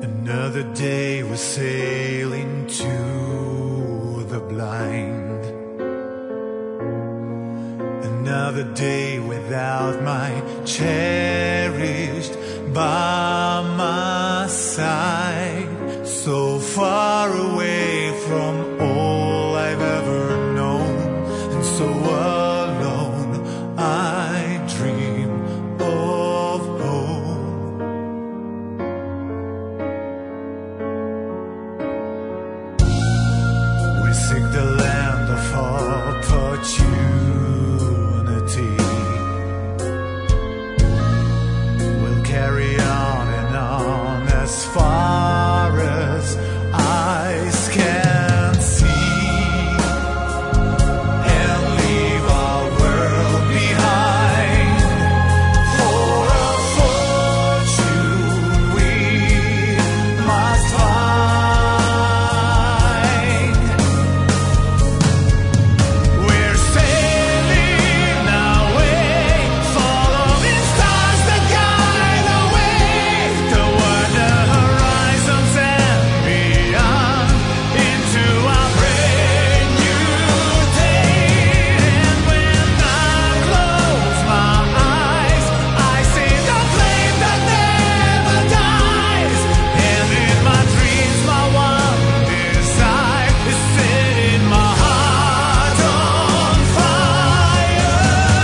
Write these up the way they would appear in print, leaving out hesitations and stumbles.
Another day we're sailing to the blind. Another day without my cherished by my side. So far away from all I've ever known, and so alone I dream of home. We seek the land of opportunity. We'll carry on and on as far as eyes can see, and leave our world behind. For a fortune we must find. We're sailing away, following stars that guide the way toward the horizons and beyond, into a brand new day. And when I close my eyes, I see the flame that never dies. And in my dreams, my one desire is setting my heart on fire.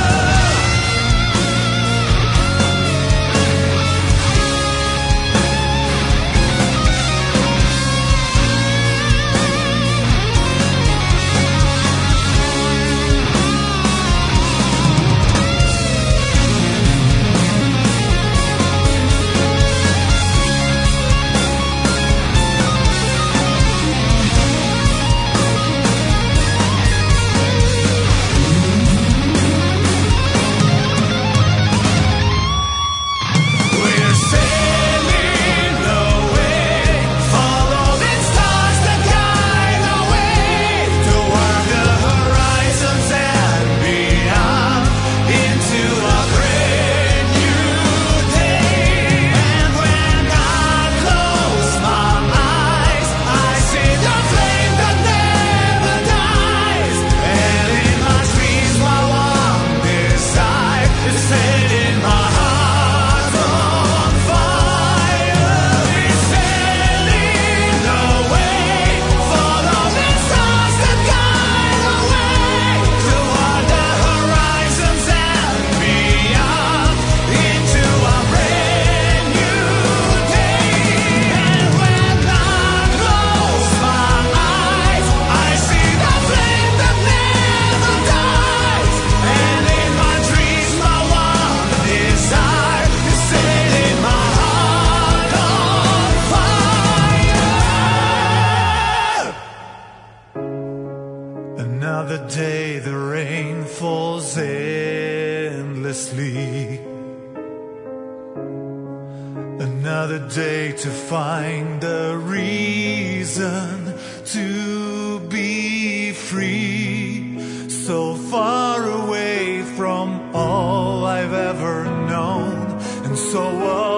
We're sailing away, following stars that guide the way toward the horizons and beyond, into a brand new day. And when I close my eyes, I see the flame that never dies. And in my dreams, my one desire is setting my heart on fire. We're sailing away, following stars that guide the way toward the horizons and beyond, into a brand new day. And when I close my eyes, I see the flame that never dies. And in my dreams, my one desire is setting my heart on fire. Another day the rain falls endlessly. Another day to find a reason to be free. So far away from all I've ever known, and so